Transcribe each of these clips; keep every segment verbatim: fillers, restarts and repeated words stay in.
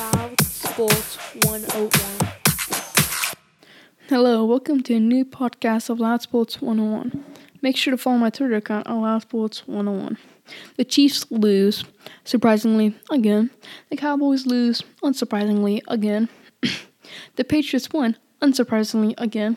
Loud Sports one oh one. Hello, welcome to a new podcast of Loud Sports one oh one. Make sure to follow my Twitter account at Loud Sports one oh one. The Chiefs lose, surprisingly, again. The Cowboys lose, unsurprisingly, again. The Patriots win, unsurprisingly, again.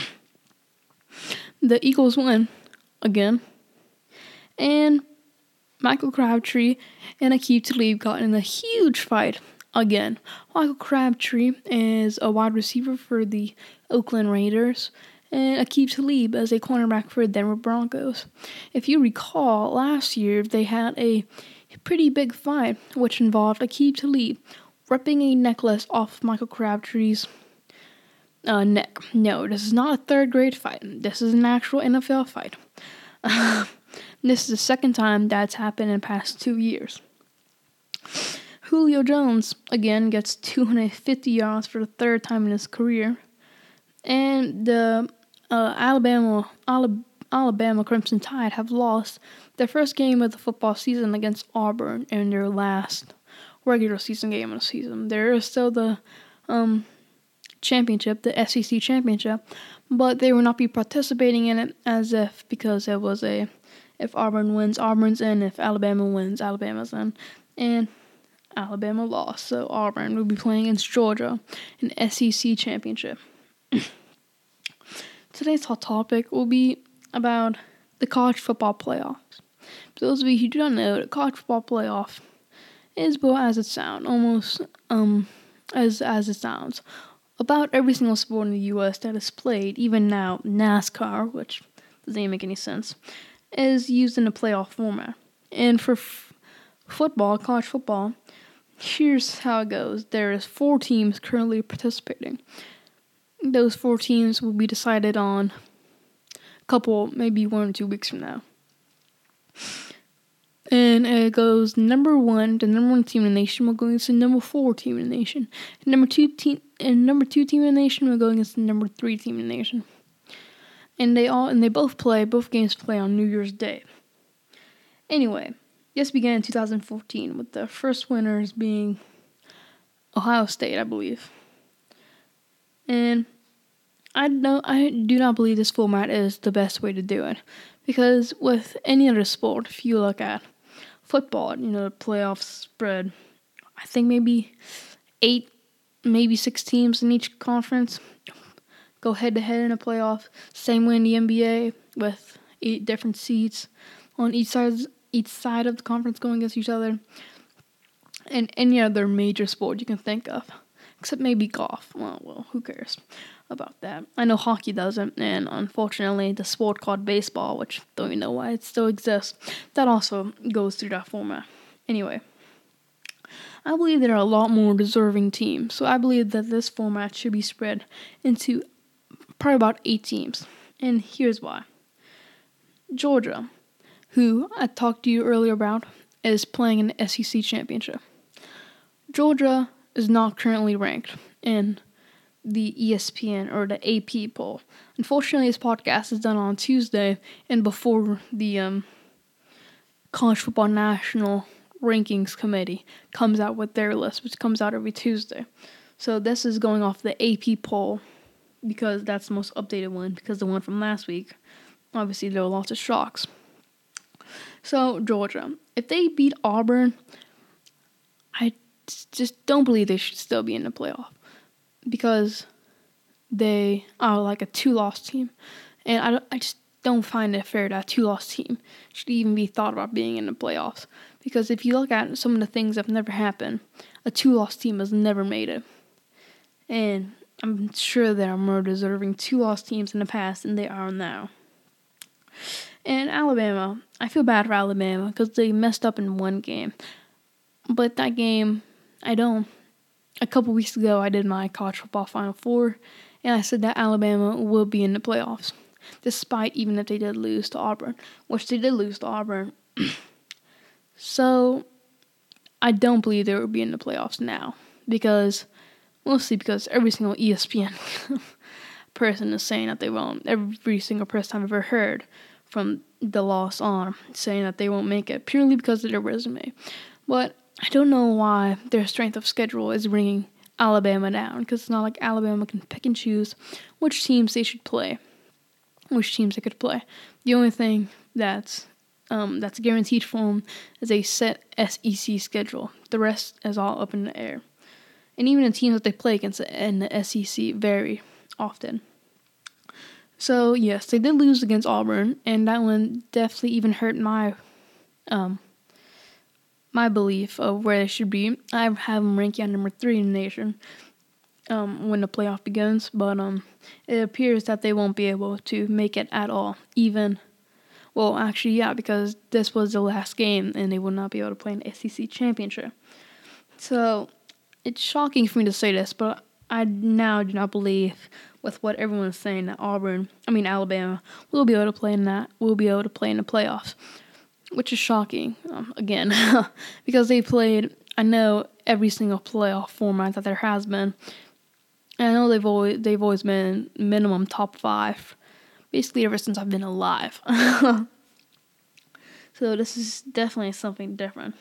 The Eagles win, again. And Michael Crabtree and Aqib Talib got in a huge fight again. Michael Crabtree is a wide receiver for the Oakland Raiders, and Aqib Talib as a cornerback for the Denver Broncos. If you recall, last year they had a pretty big fight, which involved Aqib Talib ripping a necklace off Michael Crabtree's uh, neck. No, this is not a third grade fight. This is an actual N F L fight. This is the second time that's happened in the past two years. Julio Jones, again, gets two hundred fifty yards for the third time in his career. And the uh, Alabama Alabama Crimson Tide have lost their first game of the football season against Auburn in their last regular season game of the season. There is still the um, championship, the S E C championship, but they will not be participating in it as if because it was a if Auburn wins, Auburn's in. If Alabama wins, Alabama's in. And Alabama lost, so Auburn will be playing against Georgia in the S E C championship. Today's hot topic will be about the college football playoffs. For those of you who do not know, the college football playoff is about as it sounds, almost um as as it sounds. About every single sport in the U S that is played, even now NASCAR, which doesn't even make any sense, is used in a playoff format. And for f- football, college football, here's how it goes. There is four teams currently participating. Those four teams will be decided on a couple, maybe one or two weeks from now. And it goes number one, the number one team in the nation will go against the number four team in the nation. And number two team and number two team in the nation will go against the number three team in the nation. And they all and they both play, both games play on New Year's Day. Anyway, this began in two thousand fourteen with the first winners being Ohio State, I believe. And I don't I do not believe this format is the best way to do it. Because with any other sport, if you look at football, you know, the playoffs spread, I think maybe eight, maybe six teams in each conference go head-to-head in a playoff. Same way in the N B A with eight different seeds on each side, each side of the conference going against each other. And any other major sport you can think of, except maybe golf. Well, well, who cares about that? I know hockey doesn't, and unfortunately, the sport called baseball, which don't even know why it still exists, that also goes through that format. Anyway, I believe there are a lot more deserving teams, so I believe that this format should be spread into probably about eight teams, and here's why. Georgia, who I talked to you earlier about, is playing in the S E C championship. Georgia is not currently ranked in the E S P N or the A P poll. Unfortunately, this podcast is done on Tuesday and before the um, College Football National Rankings Committee comes out with their list, which comes out every Tuesday. So this is going off the A P poll because that's the most updated one, because the one from last week, obviously there were lots of shocks. So, Georgia, if they beat Auburn, I just don't believe they should still be in the playoff because they are like a two-loss team. And I, don't, I just don't find it fair that a two-loss team should even be thought about being in the playoffs. Because if you look at some of the things that have never happened, a two-loss team has never made it. And I'm sure there are more deserving two-loss teams in the past than they are now. And Alabama, I feel bad for Alabama because they messed up in one game. But that game, I don't. A couple weeks ago, I did my college football Final Four, and I said that Alabama will be in the playoffs, despite even if they did lose to Auburn, which they did lose to Auburn. So, I don't believe they will be in the playoffs now, because, mostly because every single E S P N person is saying that they won't. Every single person I've ever heard from the loss on saying that they won't make it, purely because of their resume. But I don't know why their strength of schedule is bringing Alabama down, because it's not like Alabama can pick and choose which teams they should play, which teams they could play. The only thing that's um, that's guaranteed for them is a set S E C schedule. The rest is all up in the air. And even the teams that they play against in the S E C vary often. So, yes, they did lose against Auburn, and that one definitely even hurt my um, my belief of where they should be. I have them ranking at number three in the nation um, when the playoff begins, but um, it appears that they won't be able to make it at all. Even, well, actually, yeah, because this was the last game, and they will not be able to play an S E C championship. So, it's shocking for me to say this, but I now do not believe with what everyone is saying that Auburn, I mean Alabama, will be able to play in that, will be able to play in the playoffs, which is shocking, um, again, because they played, I know, every single playoff format that there has been. And I know they've always, they've always been minimum top five, basically ever since I've been alive. So this is definitely something different.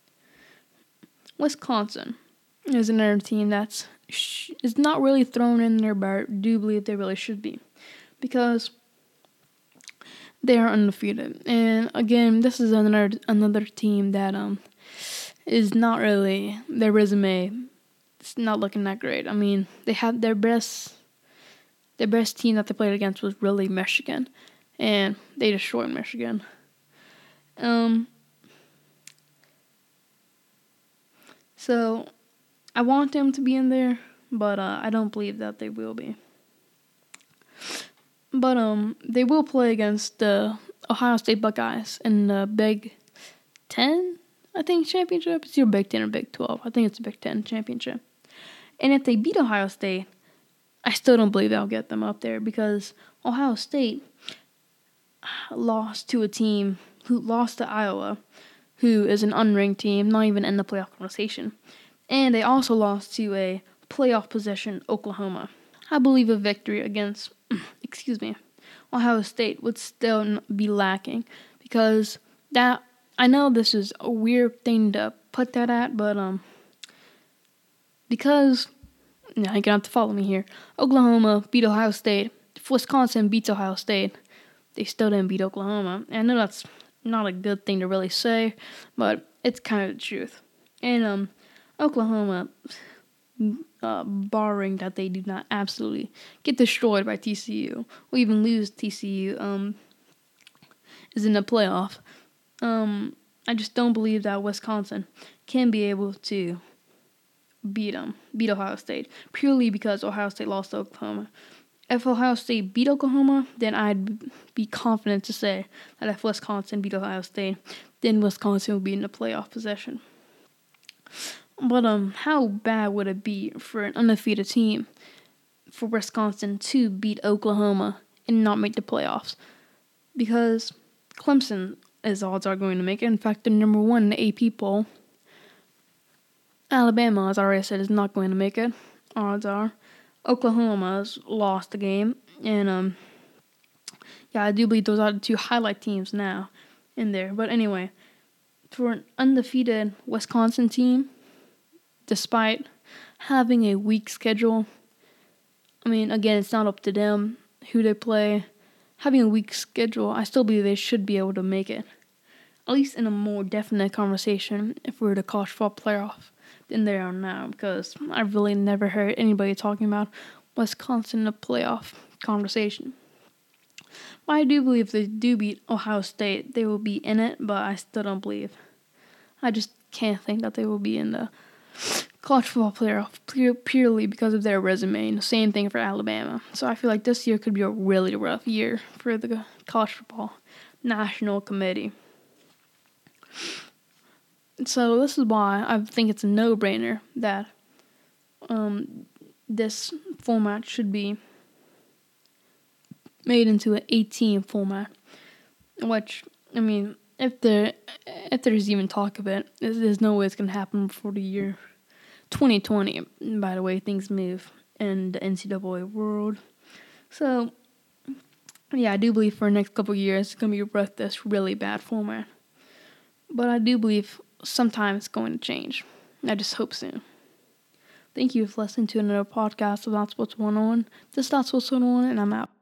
Wisconsin is another team that's is not really thrown in there, but I do believe they really should be, because they are undefeated. And again, this is another another team that um is not really, their resume, it's not looking that great. I mean, they had their best their best team that they played against was really Michigan, and they destroyed Michigan. Um. So, I want them to be in there, but uh, I don't believe that they will be. But um, they will play against the Ohio State Buckeyes in the Big Ten, I think, championship. It's either Big Ten or Big Twelve. I think it's the Big Ten championship. And if they beat Ohio State, I still don't believe they'll get them up there, because Ohio State lost to a team who lost to Iowa, who is an unranked team, not even in the playoff conversation. And they also lost to a playoff position, Oklahoma. I believe a victory against, excuse me, Ohio State would still be lacking, because that, I know this is a weird thing to put that at, but um, because, now you're going to have to follow me here, Oklahoma beat Ohio State, if Wisconsin beats Ohio State, they still didn't beat Oklahoma. And I know that's not a good thing to really say, but it's kind of the truth. And um, Oklahoma, uh, barring that they do not absolutely get destroyed by T C U, or even lose T C U, um, is in the playoff. Um, I just don't believe that Wisconsin can be able to beat them, beat Ohio State, purely because Ohio State lost to Oklahoma. If Ohio State beat Oklahoma, then I'd be confident to say that if Wisconsin beat Ohio State, then Wisconsin would be in the playoff position. But um, how bad would it be for an undefeated team for Wisconsin to beat Oklahoma and not make the playoffs? Because Clemson, as odds are, going to make it. In fact, they're number one in the A P poll. Alabama, as I already said, is not going to make it. Odds are. Oklahoma's lost the game, and um, yeah, I do believe those are the two highlight teams now in there. But anyway, for an undefeated Wisconsin team, despite having a weak schedule, I mean, again, it's not up to them who they play. Having a weak schedule, I still believe they should be able to make it, at least in a more definite conversation if we were to college football playoff than they are now, because I've really never heard anybody talking about Wisconsin in a playoff conversation. But I do believe if they do beat Ohio State, they will be in it, but I still don't believe. I just can't think that they will be in the college football playoff purely because of their resume, and the same thing for Alabama. So I feel like this year could be a really rough year for the college football national committee. So this is why I think it's a no-brainer that um, this format should be made into an eight-team format. Which, I mean, if there if there's even talk of it, there's no way it's going to happen before the year twenty twenty. By the way, things move in the N C double A world. So, yeah, I do believe for the next couple of years it's going to be with this really bad format. But I do believe sometime it's going to change. I just hope soon. Thank you for listening to another podcast of That's What's One On. This is That's What's One On, and I'm out.